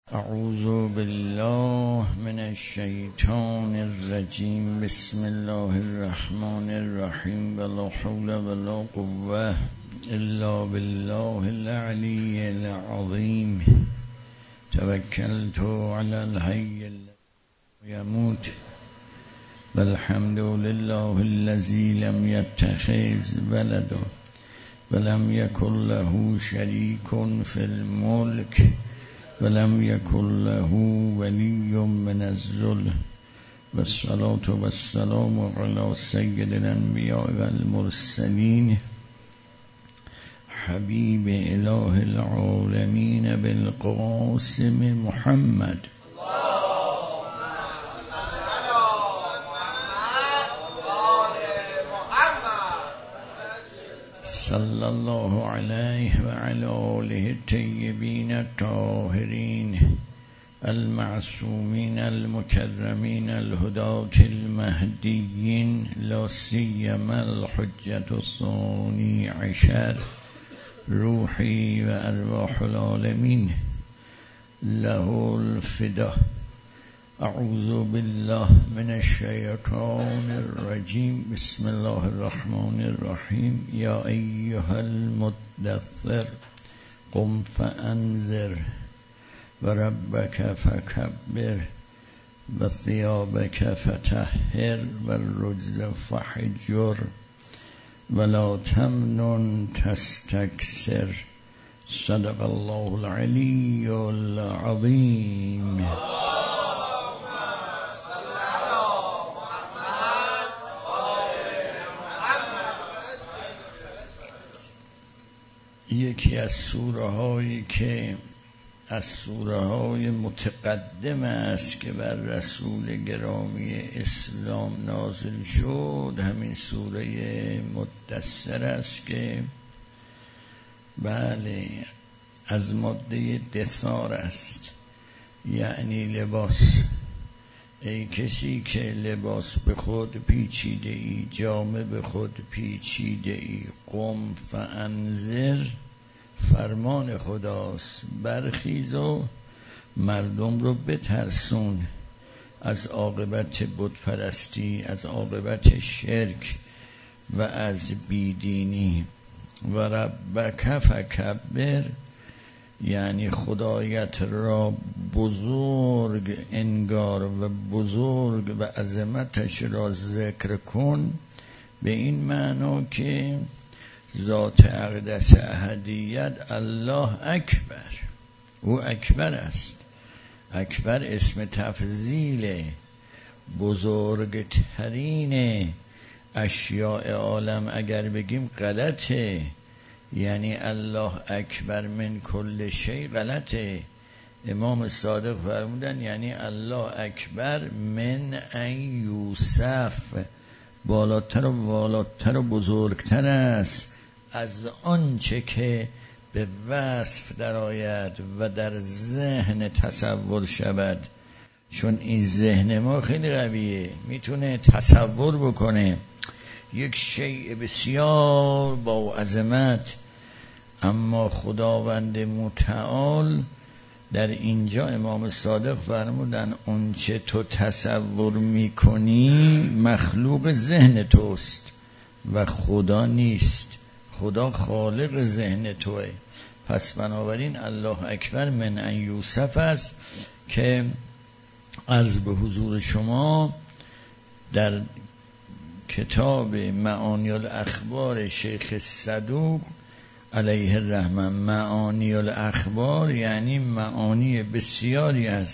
اعوذ بالله من الشیطان الرجیم. بسم الله الرحمن الرحیم. ولا حول ولا قوة الا بالله العلی العظیم. توکلت علی الحی الذی یموت والحمد لله الذی لم یتخذ ولدا ولم یکن له شریک فی الملک ولم یکن له ولی من الذل والصلاة والسلام علی سید الانبیاء والمرسلین حبیب اله العالمین بالقاسم محمد صلی الله علیه و علی آله الطیبین الطاهرین المعصومین المکرمین الهداة المهدیین لا سیما الحجة الثانی عشر روحی و ارواح العالمین له الفدا. اعوذ بالله من الشیطان الرجیم. بسم الله الرحمن الرحیم. یا ایها المدثر قم فانذر و ربک فکبر و ثیابک فطهر و الرجز فهجر ولا تمنن تستکثر. صدق الله العلی العظیم. یکی از سوره هایی که از سوره های متقدم است که بر رسول گرامی اسلام نازل شد همین سوره مدثر است که بله از ماده دثار است، یعنی لباس. ای کسی که لباس به خود پیچیده ای، جامه به خود پیچیده ای، قم فانذر، فرمان خداست، برخیز و مردم رو بترسون از عاقبت بتپرستی، از عاقبت شرک و از بیدینی. و ربک فکبر، یعنی خدایت را بزرگ انگار و بزرگ و عظمتش را ذکر کن، به این معنا که ذات اقدس احدیت الله اکبر، او اکبر است. اکبر اسم تفضیل، بزرگترین اشیاء عالم اگر بگیم غلطه، یعنی الله اکبر من کل شیء غلطه. امام صادق فرمودن یعنی الله اکبر من ان یوصف، بالاتر و والاتر و بزرگتر است از آنچه که به وصف درآید و در ذهن تصور شود. چون این ذهن ما خیلی قویه، میتونه تصور بکنه یک شیء بسیار با عظمت، اما خداوند متعال در اینجا امام صادق فرمودن اون چه تو تصور میکنی مخلوق ذهن توست و خدا نیست. خدا خالق ذهن توه. پس بنابراین الله اکبر من ان یوصف است که عرض به حضور شما در کتاب معانی الاخبار شیخ صدوق علیه الرحمه. معانی الاخبار یعنی معانی بسیاری از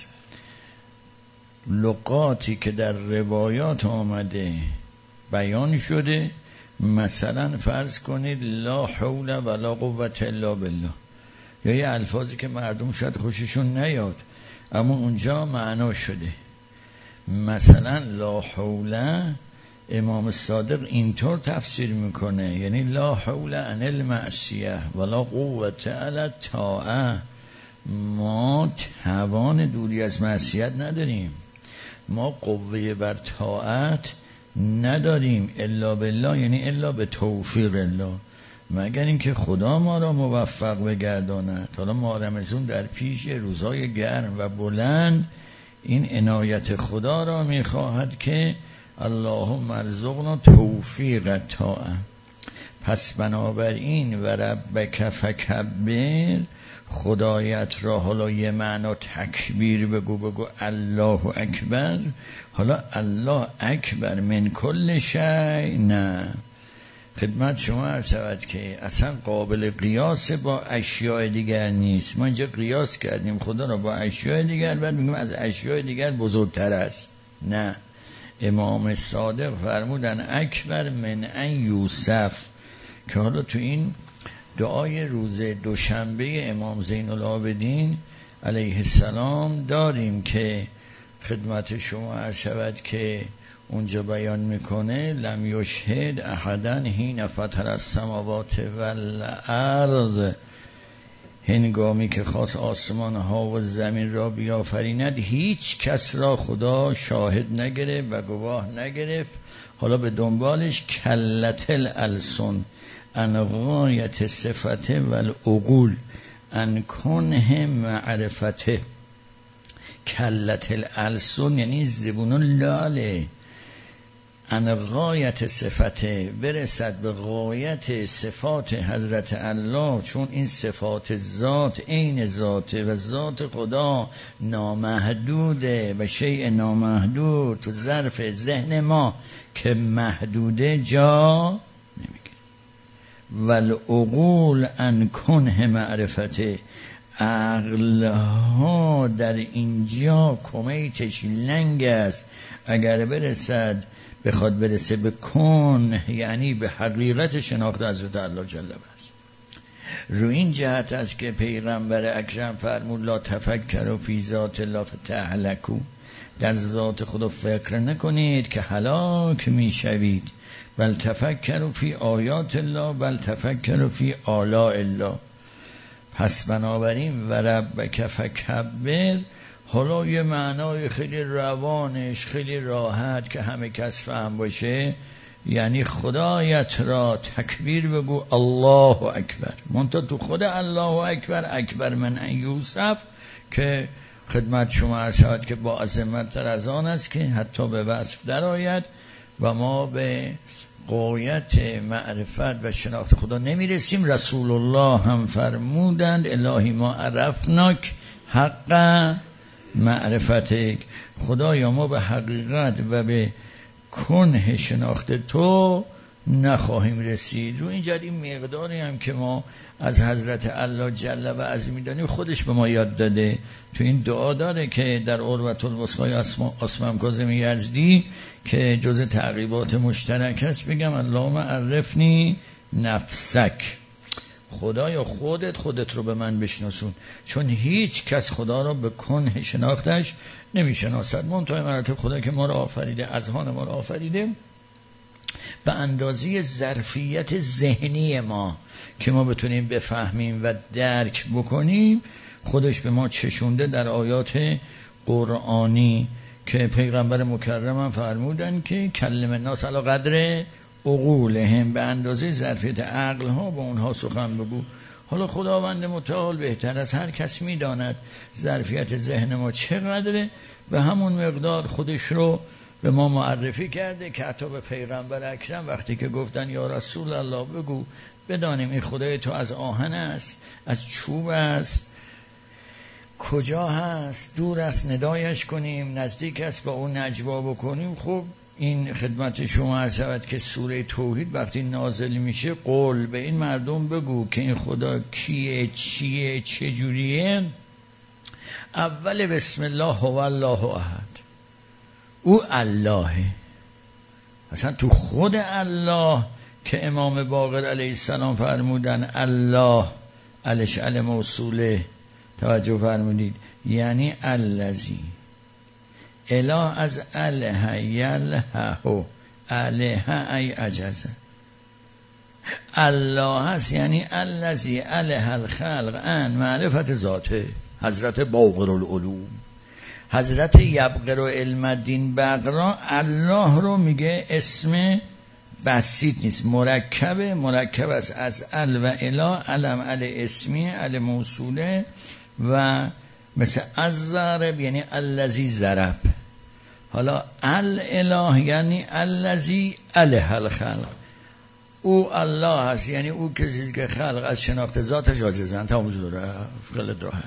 لغاتی که در روایات آمده بیان شده. مثلا فرض کنید لا حول ولا قوة الا بالله، یا یه الفاظی که مردم شاید خوششون نیاد اما اونجا معنا شده. مثلا لا حول امام صادق اینطور تفسیر میکنه، یعنی لا حول عن المعصیه ولا قوة علی الطاعه. ما توان دوری از معصیت نداریم، ما قوه بر طاعت نداریم الا بالله، یعنی الا به توفیق الله. مگر اینکه خدا ما را موفق بگرداند. حالا ماه رمضان در پیش، روزای گرم و بلند، این عنایت خدا را میخواهد که اللهم ارزقنا توفیق طاعه. پس بنابراین و ربک فکبر، خدایت را حالا یه معنا تکبیر بگو الله اکبر. حالا الله اکبر من کل شیء نه، خدمت شما عرض شود که اصلا قابل قیاس با اشیاء دیگر نیست. ما اینجا قیاس کردیم خدا را با اشیاء دیگر، بعد میگیم از اشیاء دیگر بزرگتر است. نه، امام صادق فرمودن اکبر من ان یوسف، که حالا تو این دعای روز دوشنبه امام زین العابدین علیه السلام داریم که خدمت شما عرض شود که اونجا بیان میکنه لم یشهد احدا حین فطر السماوات والارض، هنگامی که خواست آسمان ها و زمین را بیافریند هیچ کس را خدا شاهد نگرفت و گواه نگرفت. حالا به دنبالش کلت الالسن ان غایت صفته والعقول ان کنه معرفته. کلت الالسن یعنی زبون لاله، ان غایت صفته، برسد به غایت صفات حضرت الله، چون این صفات ذات عین ذاته و ذات خدا نامحدوده و شیء نامحدود تو ظرف ذهن ما که محدوده جا نمیگیره. والعقول ان کنه معرفته، عقلها در اینجا کمیتش لنگ است. اگر بخواد برسه به کن، یعنی به حقیقت شناخت حضرت الله جل و علا. رو این جهت است که پیغمبر اکرم فرمود لا تفکروا فی ذات الله فتهلکوا، در ذات خدا فکر نکنید که هلاک میشوید. بل تفکروا فی آیات الله، بل تفکروا فی آلاء الله. پس بنابراین و ربک فکبر، حالا یه معنای خیلی روانش خیلی راحت که همه کس فهم باشه، یعنی خدایت را تکبیر بگو الله اکبر. منتها تو خود الله اکبر اکبر من ان یوسف که خدمت شما عرض شود که با عظمت تر از آن است که حتی به وصف در آید و ما به غایت معرفت و شناخت خدا نمیرسیم. رسول الله هم فرمودند الهی ما عرفناک حق معرفتک، خدایا ما به حقیقت و به کنه شناخت تو نخواهیم رسید. رو اینجا این مقداری هم که ما از حضرت الله جل و عز میدانیم خودش به ما یاد داده. تو این دعا داره که در عروة الوثقی اسمم کاظم یزدی که جز تعقیبات مشترک است، بگم اللهم عرفنی نفسک، خدایا خودت رو به من بشناسون، چون هیچ کس خدا را به کنه شناختش نمیشناسد. منتهای مراتب خدا که ما را آفریده، اذهان ما را آفریده به اندازه ظرفیت ذهنی ما که ما بتونیم بفهمیم و درک بکنیم، خودش به ما چشونده در آیات قرآنی که پیغمبر مکرم هم فرمودن که کلم الناس علی قدر عقولهم، به اندازه ظرفیت عقل ها با اونها سخن بگو. حالا خداوند متعال بهتر از هر کس میداند ظرفیت ذهن ما چقدره، به همون مقدار خودش رو به ما معرفی کرده که حتی به پیغمبر اکرم وقتی که گفتن یا رسول الله بگو بدانیم این خدای تو از آهن است، از چوب است، کجا هست، دور است ندایش کنیم، نزدیک است با اون نجوا بکنیم. خب این خدمت شما عرض شود که سوره توحید وقتی نازل میشه قول به این مردم بگو که این خدا کیه، چیه، چجوریه. اول بسم الله هو الله احد، او اللهه. اصلا تو خود الله که امام باقر علیه السلام فرمودن الله الاشعل موصوله، توجه فرمودید، یعنی الذی، اله از اله یلهه، اله ای عجزه، الله هست یعنی الذی اله الخلق ان معرفت ذاته. حضرت باقر العلوم، حضرت یبقر علم الدین بقرا الله رو میگه اسم بسیط نیست، مرکب است از ال و الا، علم ال اسمی، ال موصوله و مثل از ضرب یعنی الذی ضرب. حالا الاله یعنی الذی اله الخلق، او الله هست یعنی او کسی که خلق از شناخت ذاتش عاجزند. تمام داره خیلی راحت.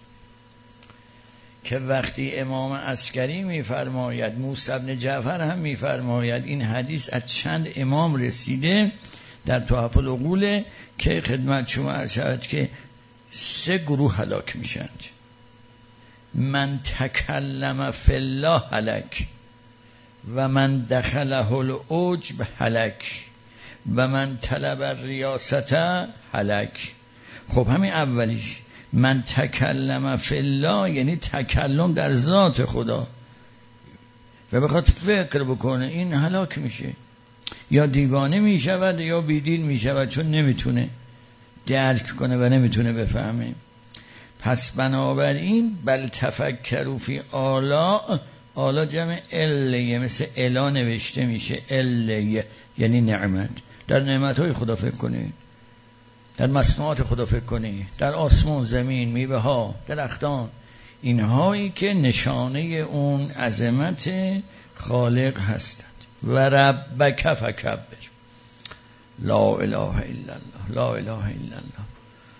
که وقتی امام عسکری میفرماید، موسی بن جعفر هم میفرماید، این حدیث از چند امام رسیده در تحف العقول که خدمت شما عرض شود که 3 گروه هلاک میشند. من تکلم فی الله هلک و من دخله العجب هلک و من طلب الریاست هلک. خب همین اولیش من تکلم فی الله یعنی تکلم در ذات خدا و بخواد فکر بکنه، این هلاک میشه، یا دیوانه میشود یا بیدین میشود، چون نمیتونه درک کنه و نمیتونه بفهمه. پس بنابراین بل تفکروا فی آلاء، آلا جمع الیه، مثل الا نوشته میشه، الیه یعنی نعمت. در نعمتهای خدا فکر کنید، در مصنوعات خدا فکر کنید، در آسمان، زمین، میوه ها، درختان، اینهایی که نشانه اون عظمت خالق هستند. و ربک فکبر، لا اله الا الله، لا اله الا الله،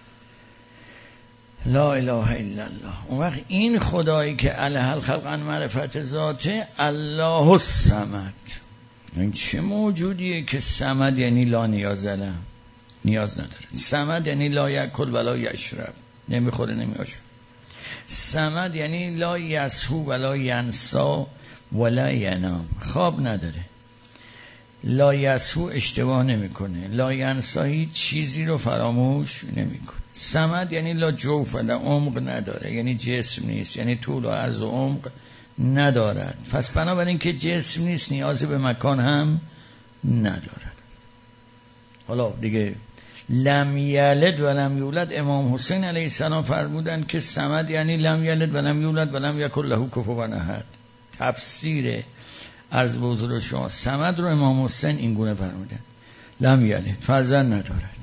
لا اله الا الله. اون وقت این خدایی که اله الخلق عن معرفت ذاته، الله الصمد. این چه موجودیه که صمد یعنی لا نیاز له، نیاز نداره. صمد یعنی لا یاکل ولا یشرب، نمیخوره نمیآشه. صمد یعنی لا یسهو ولا ینسا ولا ینام، خواب نداره. لا یسهو اشتباه نمیکنه، لا ینسا هیچ چیزی رو فراموش نمیکنه. صمد یعنی لا جوف ولا عمق نداره، یعنی جسم نیست، یعنی طول و عرض و عمق ندارد. پس بنابراین که جسم نیست نیازی به مکان هم ندارد. حالا دیگه لم یلد و لم یولد، امام حسین علیه السلام فرمودن که صمد یعنی لم یلد و لم یولد و لم یکن له کفوا احد. تفسیر عرض به حضور شما صمد رو امام حسین این گونه فرمودن، لم یلد فرزند ندارد،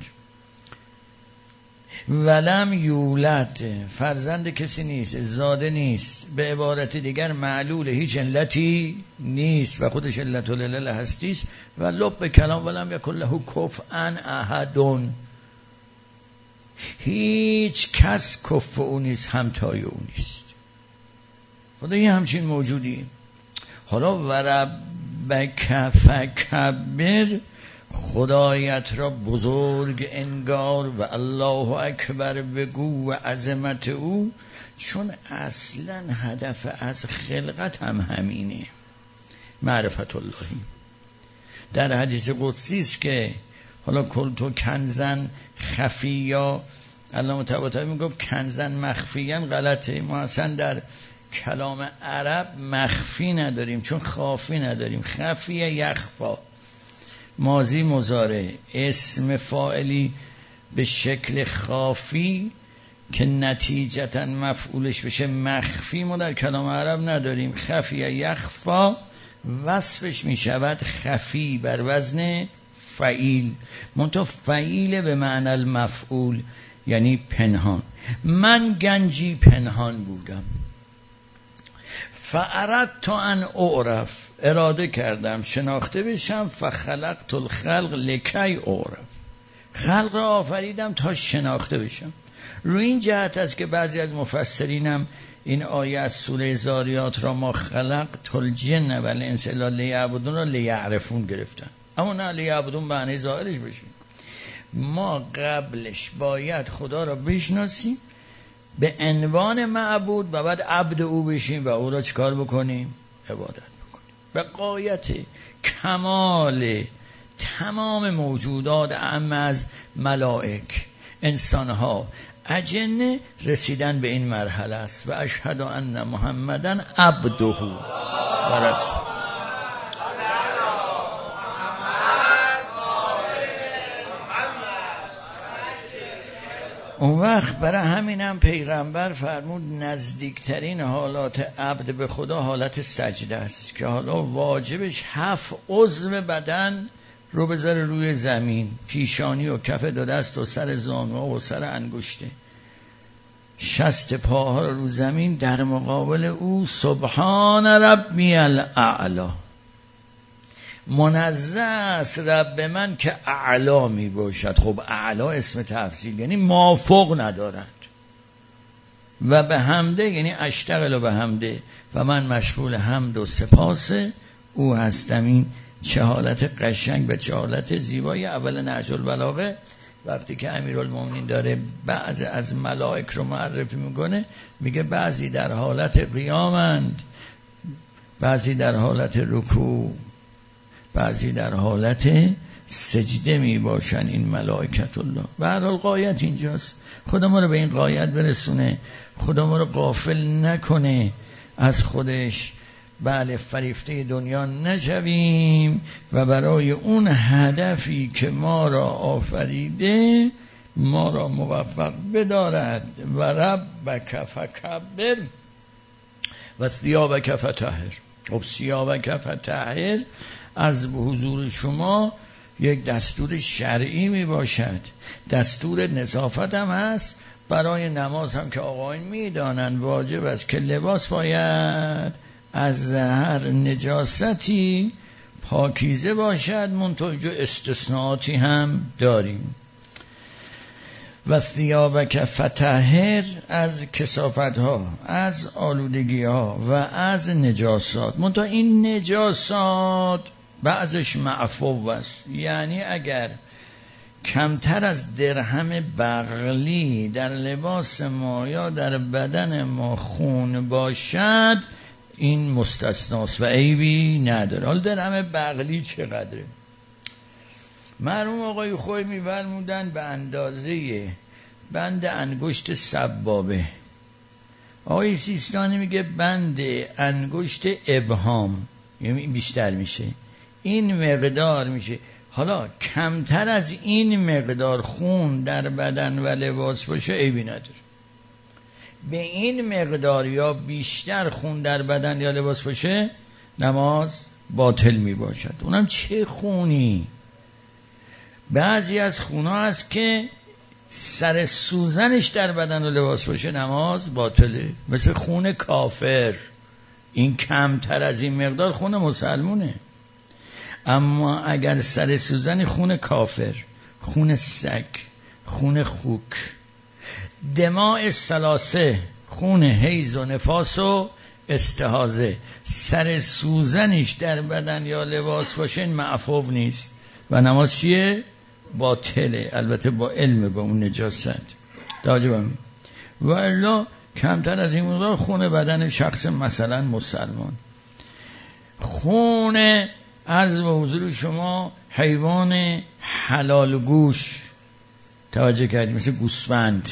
ولم یولد فرزند کسی نیست، زاده نیست، به عبارت دیگر معلول، هیچ علتی نیست و خودش علت العلل هستیست. و لب کلام ولم یکن له کفوا احد، هیچ کس کف او نیست، همتای او نیست. خدا یه همچین موجودی. حالا و ربک فکبر، خدایت را بزرگ انگار و الله اکبر بگو و عظمت او، چون اصلا هدف از خلقت هم همینه، معرفت اللهی. در حدیث قدسی است که حالا کلتو کنزن خفیا، الله متعالی میگفت کنزن مخفیا، غلطه. ما اصلا در کلام عرب مخفی نداریم، چون خافی نداریم. خفیه یخفا، ماضی مضارع، اسم فاعلی به شکل خافی که نتیجتا مفعولش بشه مخفی، ما در کلام عرب نداریم. خفیه یخفا وصفش می شود خفی بر وزن فعیل، منتها فعیل به معنی المفعول یعنی پنهان. من گنجی پنهان بودم، فاردت ان اعرف، اراده کردم شناخته بشم، فخلقت الخلق لکی اعرف، خلق را آفریدم تا شناخته بشم. روی این جهت است که بعضی از مفسرینم این آیه از سوره زاریات را ما خلقت الجن و الانس الا لیعبدون را لیعرفون گرفتن، اما نه لیعبدون معنی ظاهرش بشیم. ما قبلش باید خدا را بشناسیم به عنوان معبود و بعد عبد او بشیم و او را چکار بکنیم؟ عبادت بکنیم. به غایت کمال تمام موجودات، اعم از ملائک، انسانها، اجنه، رسیدن به این مرحله است. و اشهد ان محمدن عبده و رسول. اون وقت برای همینم پیغمبر فرمود نزدیکترین حالات عبد به خدا حالت سجده است، که حالا واجبش 7 عضو بدن رو بذاره روی زمین، پیشانی و کف دو دست و سر زانوها و سر انگشته، شست پاها رو زمین، در مقابل او سبحان ربی الاعلی، منزه است رب من که اعلا می باشد. خب اعلا اسم تفضیل یعنی مافوق ندارد. و به حمده یعنی اشتغل و به حمده، و من مشغول حمد و سپاس او هستم. این چه حالت قشنگ و چه حالت زیبایی. اول نهج البلاغه وقتی که امیرالمومنین داره بعضی از ملائک رو معرفی میکنه، میگه بعضی در حالت قیامند، بعضی در حالت رکوع، بعضی در حالت سجده می باشن این ملائکت الله. به هر حال غایت اینجاست. خدا ما رو به این غایت برسونه، خدا ما رو غافل نکنه از خودش، بله فریفته دنیا نشویم و برای اون هدفی که ما را آفریده ما را موفق بدارد. و ربک فکبر و ثیابک فطهر. خب ثیابک فطهر از حضور شما یک دستور شرعی می باشد، دستور نظافت هم هست. برای نماز هم که آقایان می دانند واجب است که لباس باید از هر نجاستی پاکیزه باشد، منتهی استثناءاتی هم داریم. و ثیابک فطهر از کثافت ها، از آلودگی ها و از نجاسات. منتها این نجاسات بعضش معفو است، یعنی اگر کمتر از درهم بغلی در لباس ما یا در بدن ما خون باشد این مستثناست و عیبی نداره. حالا درهم بغلی چقدره؟ مرحوم آقای خوی می‌فرمودن به اندازه بند انگشت سبابه. آقای سیستانی میگه بند انگشت ابهام، یعنی بیشتر میشه، این مقدار میشه. حالا کمتر از این مقدار خون در بدن و لباس باشه عیبی نداره. به این مقدار یا بیشتر خون در بدن یا لباس باشه نماز باطل می باشد. اونم چه خونی؟ بعضی از خونها هست که سر سوزنش در بدن و لباس باشه نماز باطله، مثل خون کافر. این کمتر از این مقدار خون مسلمونه. اما اگر سر سوزن خون کافر، خون سگ، خون خوک، دماء ثلاثه، خون حیض و نفاس و استحاضه، سر سوزنش در بدن یا لباس باشه این معفو نیست و نماز چیه؟ باطله، البته با علم با اون نجاست. توجه. و الا کمتر از این مقدار خون بدن شخص مثلا مسلمان، خون عرض به حضور شما حیوان حلال گوش، توجه کردیم، مثل گوسفند،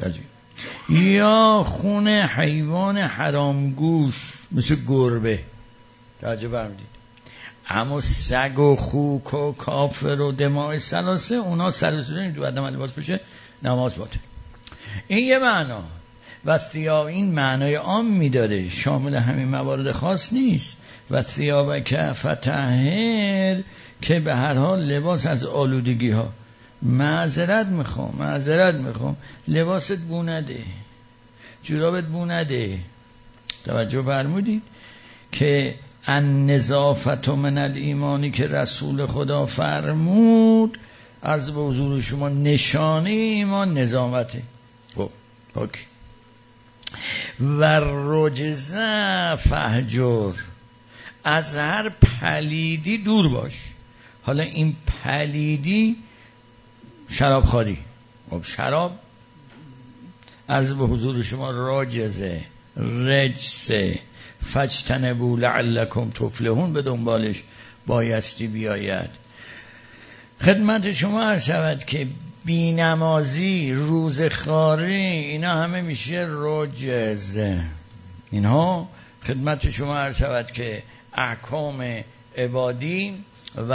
یا خون حیوان حرام گوش مثل گربه، توجه فرمودید. اما سگ و خوک و کافر و دماء ثلاثه اونا سر سوزن تو بدن لباس بشه نماز باطل. این یه معنا و ثیاب این معنای عام میداره، شامل همین موارد خاص نیست. و ثیابک فطهر که به هر حال لباس از آلودگی ها. معذرت میخوام لباست بو نده، جورابت بو نده. توجه فرمودید که النظافت من الایمانی که رسول خدا فرمود، عرض به حضور شما نشانه ایمان نظامته. خب پاک. و رجز فهجر، از هر پلیدی دور باش. حالا این پلیدی شراب خاری، خب شراب عرض به حضور شما راجزه، رجسه، فجتنبوا لعلکم تفلحون به دنبالش بایستی بیاید. خدمت شما عرض شود که بینمازی، روزخواری، اینا همه میشه رجزه. اینها خدمت شما عرض شود که احکام عبادی و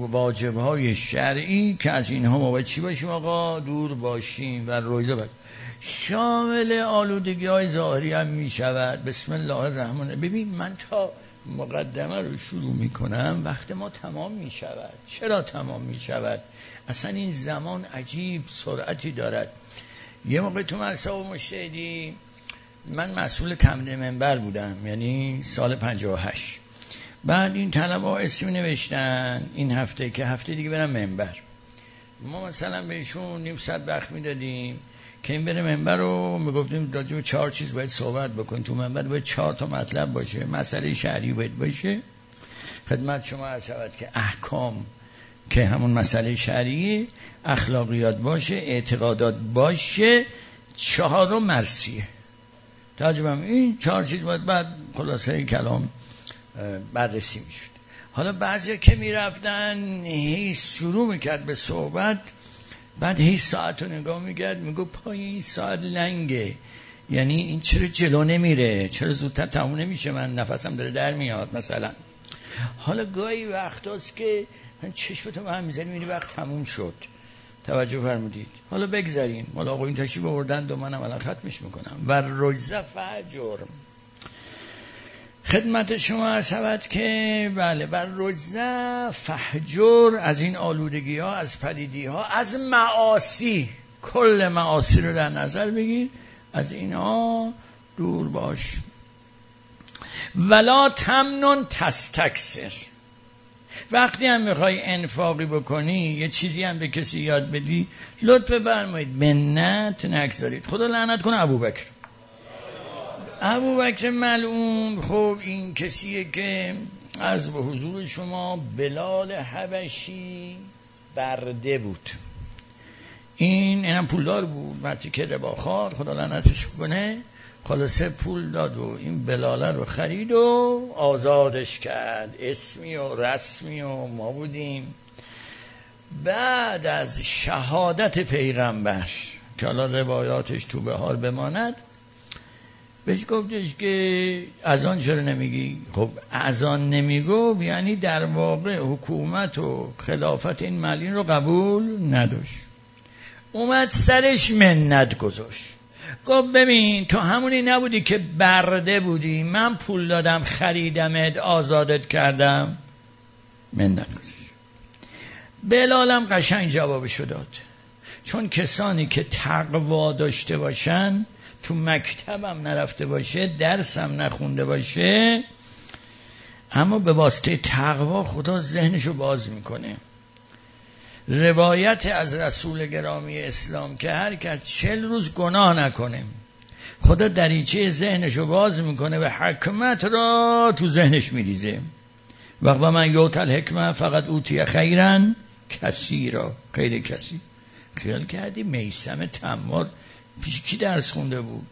واجب‌های شرعی که از اینها ما باید چی باشیم آقا؟ دور باشیم. و روزه باید شامل آلودگی های ظاهری هم می شود. بسم الله الرحمن. ببین من تا مقدمه رو شروع می کنم وقت ما تمام می شود. چرا تمام می شود؟ اصلا این زمان عجیب سرعتی دارد. یه موقع تو مرسا و مجتهدی من مسئول تمرین منبر بودم، یعنی سال 58. بعد این طلبا اسمی نوشتن این هفته که هفته دیگه برم منبر. ما مثلا بهشون نیم ساعت وقت میدادیم که این بره منبر رو میگفتیم راجع به 4 چیز باید صحبت بکنیم. تو منبر باید 4 تا مطلب باشه. مسئله شرعی باید باشه، خدمت شما عرض شود که احکام که همون مسئله شرعی، اخلاقیات باشه، اعتقادات باشه، 4 مرثیه. ترجمه این 4 چیز باید بعد خلاصه کلام بررسی میشد. حالا بعضی که میرفتن هیچ شروع میکرد به صحبت، بعد هیچ ساعت رو نگاه میکرد میگو پای این ساعت لنگه، یعنی این چرا جلو نمیره، چرا زودتر تموم نمیشه، من نفسم داره در میاد مثلا. حالا گاهی وقت هست که چشمتو به هم میزنی میبینی وقت تموم شد. توجه فرمودید. حالا بگذاریم، حالا آقا این تشریف آوردن و منم الان ختمش میکنم. و رجزه فجر، خدمت شما عرض شود که بله، بر رجزه فحجر، از این آلودگی ها، از پلیدی ها، از معاصی، کل معاصی رو در نظر بگیر، از اینها دور باش. ولا تمنن تستکثر، وقتی هم میخوای انفاقی بکنی، یه چیزی هم به کسی یاد بدی، لطف فرمایید منت نگذارید. خدا لعنت کنه ابوبکر ملعون. خب این کسیه که عرض به حضور شما بلال حبشی برده بود. اینم پولدار بود، وقتی که رباخوار، خدا لعنتش کنه، خلاصه پول داد و این بلاله رو خرید و آزادش کرد. اسمی و رسمی و ما بودیم. بعد از شهادت پیغمبر که حالا روایاتش تو بهار بماند، بهش گفتش که اذان چرا نمیگی؟ خب اذان نمیگو یعنی در واقع حکومت و خلافت این ملین رو قبول نداشت. اومد سرش منت گذاشت. گفت ببین تو همونی نبودی که برده بودی، من پول دادم خریدمت، آزادت کردم، منت گذاشت. بلالم قشنگ جوابشو داد، چون کسانی که تقوا داشته باشن، تو مکتبم نرفته باشه، درسم نخونده باشه، اما به واسطه تقوا خدا ذهنشو باز میکنه. روایت از رسول گرامی اسلام که هر کس 40 روز گناه نکنه، خدا دریچه ذهنشو باز میکنه و حکمت را تو ذهنش میریزه. وقت من یوت الحکمه فقط اوتی خیرن کثیرا، خیر کثیر. خیال کردی میثم تمار پیش کی درس خونده بود؟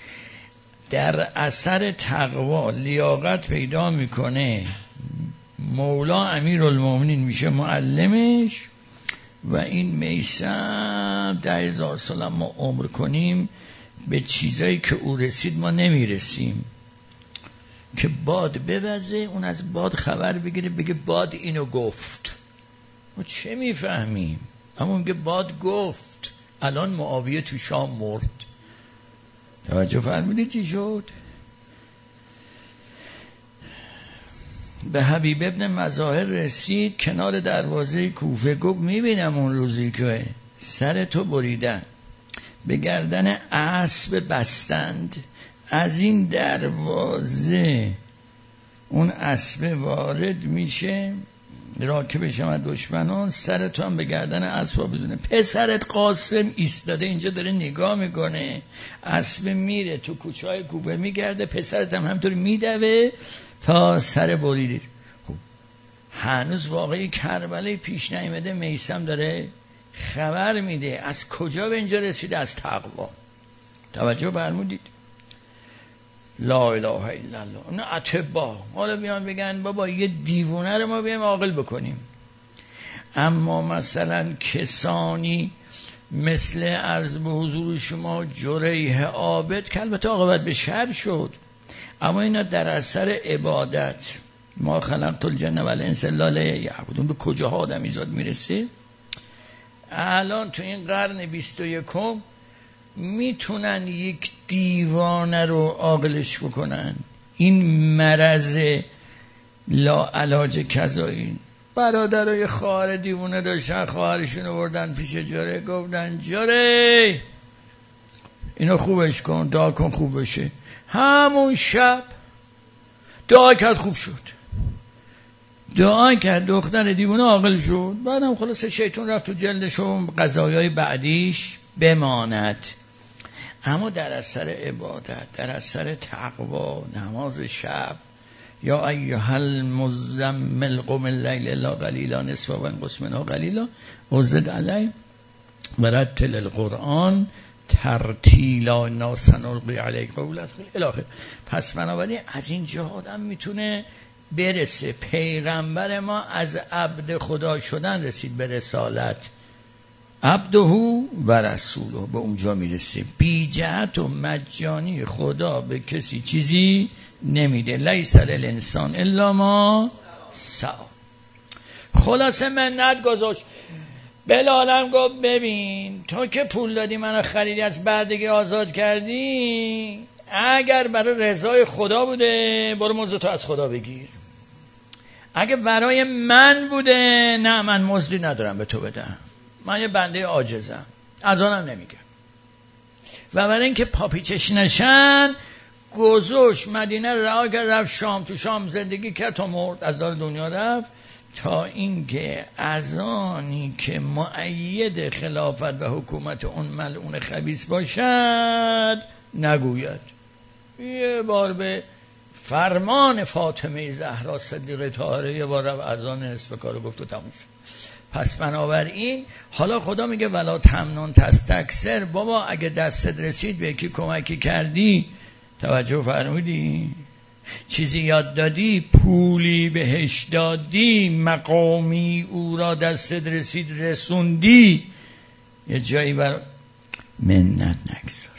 در اثر تقوا لیاقت پیدا میکنه، مولا امیرالمومنین میشه معلمش و این میثم 10,000 سال ما عمر کنیم به چیزایی که او رسید ما نمیرسیم. که باد بوزه، اون از باد خبر بگیره، بگه باد اینو گفت، ما چه میفهمیم؟ اما میگه باد گفت. الان معاویه تو شام مرد. توجه فرمودید چی شد؟ به حبیب ابن مظاهر رسید، کنار دروازه کوفه، گفت میبینم اون روزی که سر تو بریدن، به گردن اسب بستند، از این دروازه اون اسب وارد میشه، راکب شما دشمنان، سر تو هم به گردن اسب بزنه. پسرت قاسم ایستاده اینجا داره نگاه میکنه، اسب میره تو کوچه های کوفه میگرده، پسرت هم همطوری میدوه تا سر بریده. خب هنوز واقعی کربلای پیش نیامده، میثم داره خبر میده. از کجا به اینجا رسیده؟ از تقوا. توجه فرمودید؟ لا اله الا الله. نه اتباع حالا بیان بگن بابا یه دیوونه رو ما بیایم عاقل بکنیم. اما مثلا کسانی مثل عرض به حضور شما جریح عابد که البته عاقبت به شر شد، اما اینا در اثر عبادت، ما خلقت الجن والانس الا لیعبدون، به کجاها آدمیزاد میرسه. الان تو این قرن 21 میتونن یک دیوانه رو عاقلش بکنن؟ این مرض لاعلاج کذایی. برادرای خواهر دیوونه داشتن، خواهرشون رو بردن پیش جاره، گفتن جاره اینو خوبش کن، دعا کن خوب بشه. همون شب دعا کرد، خوب شد. دعا کرد، دختر دیوونه عاقل شد. بعدم خلاصه شیطان رفت تو جلدش و قضایای بعدیش بماند. اما در اثر عبادت، در اثر تقوا، نماز شب، یا ایها المزمل قم اللیل الا قلیلا نصفه و انقص منه قلیلا و زد علیه ورتل القرآن ترتیلا انا سنلقی علیک قولا ثقیلا الی آخر. پس بنابراین از این جهاد آدم میتونه برسه. پیغمبر ما از عبد خدا شدن رسید به رسالت، عبده و رسوله، به اونجا میرسه. بی جهت و مجانی خدا به کسی چیزی نمیده. لیس للانسان الا ما سعی. خلاصه منت گذاشت. بلالم گفت ببین تو که پول دادی منو خریدی، از بردگی آزاد کردی، اگر برای رضای خدا بوده برو مزد تو از خدا بگیر، اگه برای من بوده نه، من مزدی ندارم به تو بدم، من یه بنده عاجزم، از آنم نمیگم. و برای اینکه پاپیچش نشن گذاشت مدینه رها کرد، رفت شام. تو شام زندگی کرد تا مرد، از دار دنیا رفت، تا اینکه اذانی که مؤید خلافت و حکومت اون ملعون خبیث باشد نگوید. یه بار به فرمان فاطمه زهرا صدیقه طاهره یه بار رفت اذان نصف کارو گفت و تموم شد. پس بنابراین حالا خدا میگه ولا تمنن تستکثر. بابا اگه دستت رسید به یکی کمکی کردی، توجه فرمودی، چیزی یاد دادی، پولی بهش دادی، مقامی او را دستت رسید رسوندی، یه جایی بر منت نگذار.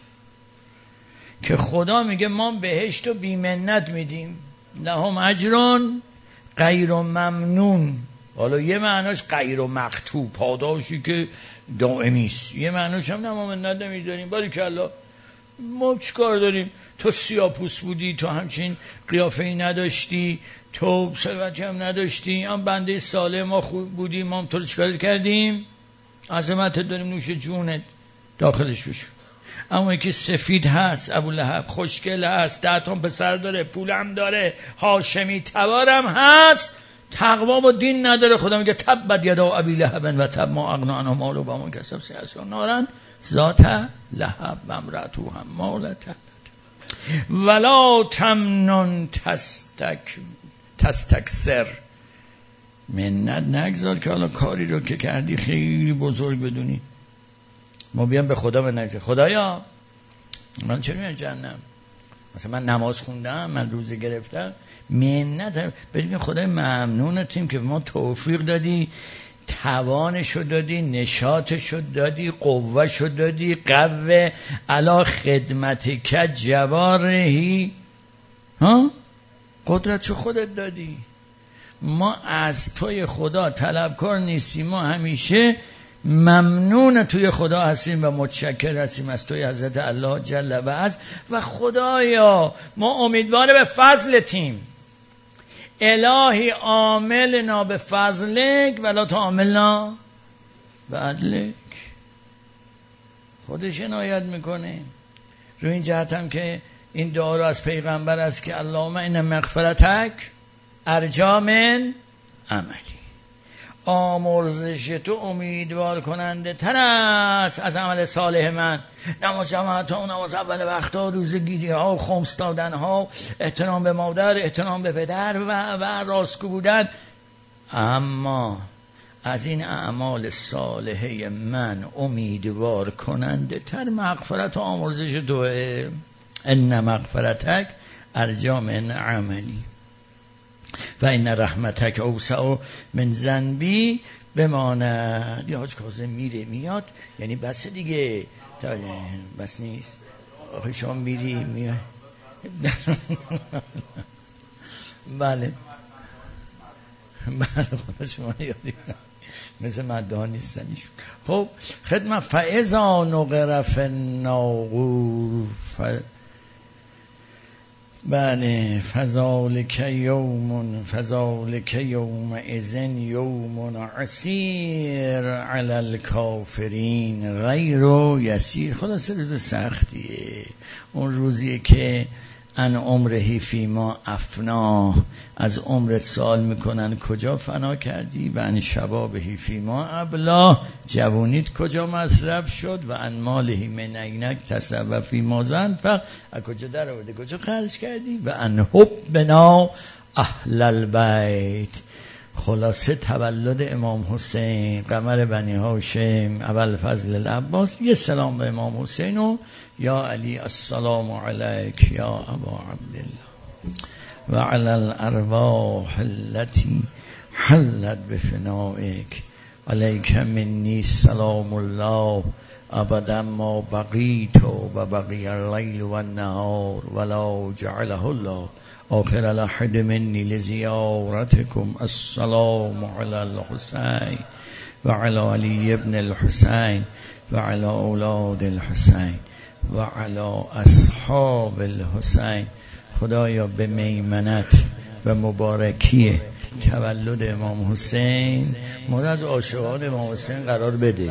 که خدا میگه ما بهشت و بی منت میدیم، لهم اجرون غیر ممنون. حالا یه معناش غیر مقطوع، پاداشی که دائمی است، یه معناش هم نه ما منت نمیذاریم. باریکلا ما چیکار داریم؟ تو سیاپوس بودی، تو همچین قیافه‌ای نداشتی، تو ثروتی هم نداشتی، هم بنده صالح ما خوب بودی، ما هم تو رو چیکار کردیم؟ عظمت داریم، نوش جونت داخلش بشو. اما یکی سفید هست، ابولهب خوشگل هست، 10 تا پسر داره، پولم داره، هاشمی تبارم هست، تقوا و دین نداره. خدا میگه تبت یدا ابی لهب و تب ما اغنا عنه ماله و ما کسب سیاسا نارن ذات لهب و امرأته حمالة ولا تمنن تستکثر. منت نگذار که حالا کاری رو که کردی خیلی بزرگ بدونی. ما بیام به خدا بنگذار خدایا من چرا میام جهنم؟ مثلا من نماز خوندم، من روزه گرفتم، منت بگیم خدای ممنونتیم که ما توفیق دادی، توانشو دادی، نشاطشو دادی، قوهشو دادی، قوه علا خدمتک جوارحی، ها قدرتشو خودت دادی. ما از توی خدا طلبکار نیستیم، ما همیشه ممنون توی خدا هستیم و متشکر هستیم از توی حضرت الله جل و عز. و خدایا ما امیدوار به فضلتیم، الهی عاملنا به فضلک ولا تعاملنا به عدلک. خودش عنایت میکنه. رو این جهت هم که این دعا رو از پیغمبر است که اللهم ان مغفرتک ارجا من عملی، آمرزش تو امیدوار کننده تر است از عمل صالح من. نماز جماعت ها، نماز اول وقتا، روزگیری ها، خمس دادن ها، احترام به مادر، احترام به پدر و راستگو بودن. اما از این اعمال صالحه من امیدوار کننده تر مغفرت و آمرزش توه. ان مغفرتک ارجا من عملی و این رحمتک اوسع من ذنبی بماند. یا حاج کاظم میره میاد، یعنی بس دیگه، بس نیست. آخه شما میری میاد. بله بله خدا شما یادی. مثل مده ها نیستنیشون. خب خدمت فاذا نقر فی الناقور بله فذلک یومئذ یوم عسیر علی الکافرین غیر یسیر. خلاصه روز سختیه، اون روزیه که ان عمره فیما افنا، از عمرت سوال میکنن کجا فنا کردی، و ان شبابه فیما ابلا، جوانیت کجا مصرف شد، و ان ماله من اینک تصب فیما انفق، از کجا در آورده کجا خرج کردی، و ان حبنا اهل البیت. خلاصه تولد امام حسین قمر بنی هاشم ابوالفضل العباس، یه سلام به امام حسین و یا علی السلام علیک یا ابا عبدالله و علی الارواح التي حلت بفنائک علیک منی سلام الله ابدا ما بقیت و بقی اللیل و النهار ولا جعله الله آخر الاحد منی لزیارتکم السلام علی الحسین و علی علی ابن الحسین و علی اولاد الحسین و علی اصحاب الحسین. خدایا به میمنت و مبارکی تولد امام حسین ما از عاشقان امام حسین قرار بده،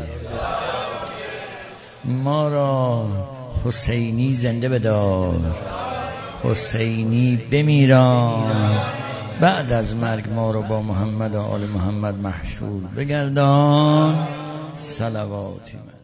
ما را حسینی زنده بدار، حسینی بمیران، بعد از مرگ ما رو با محمد و آل محمد محشور بگردان. صلواتی